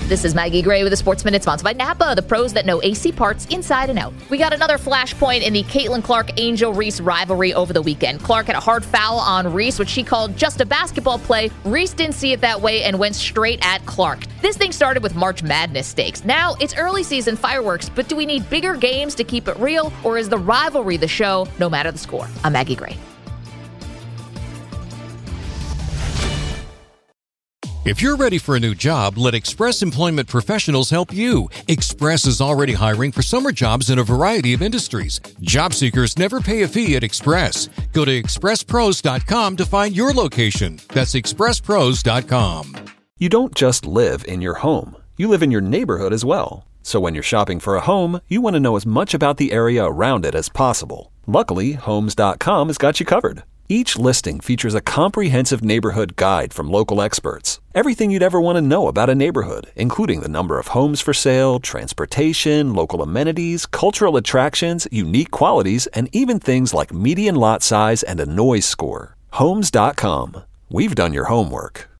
This is Maggie Gray with the Sports Minute, sponsored by Napa, the pros that know AC parts inside and out. We got another flashpoint in the Caitlin Clark-Angel Reese rivalry over the weekend. Clark had a hard foul on Reese, which she called just a basketball play. Reese didn't see it that way and went straight at Clark. This thing started with March Madness stakes. Now, it's early season fireworks, but do we need bigger games to keep it real, or is the rivalry the show, no matter the score? I'm Maggie Gray. If you're ready for a new job, let Express Employment Professionals help you. Express is already hiring for summer jobs in a variety of industries. Job seekers never pay a fee at Express. Go to expresspros.com to find your location. That's expresspros.com. You don't just live in your home. You live in your neighborhood as well. So when you're shopping for a home, you want to know as much about the area around it as possible. Luckily, Homes.com has got you covered. Each listing features a comprehensive neighborhood guide from local experts. Everything you'd ever want to know about a neighborhood, including the number of homes for sale, transportation, local amenities, cultural attractions, unique qualities, and even things like median lot size and a noise score. Homes.com. We've done your homework.